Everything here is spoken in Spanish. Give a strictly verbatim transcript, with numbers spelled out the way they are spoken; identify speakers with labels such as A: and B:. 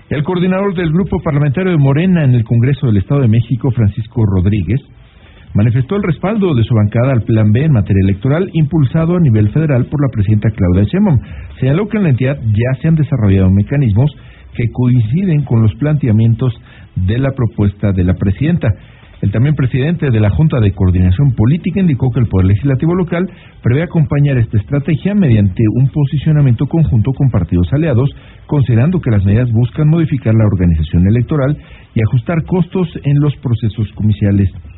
A: El coordinador del grupo parlamentario de Morena en el Congreso del Estado de México, Francisco Rodríguez, manifestó el respaldo de su bancada al Plan B en materia electoral impulsado a nivel federal por la presidenta Claudia Sheinbaum. Señaló que en la entidad ya se han desarrollado mecanismos que coinciden con los planteamientos de la propuesta de la presidenta. El también presidente de la Junta de Coordinación Política indicó que el Poder Legislativo local prevé acompañar esta estrategia mediante un posicionamiento conjunto con partidos aliados, considerando que las medidas buscan modificar la organización electoral y ajustar costos en los procesos comiciales.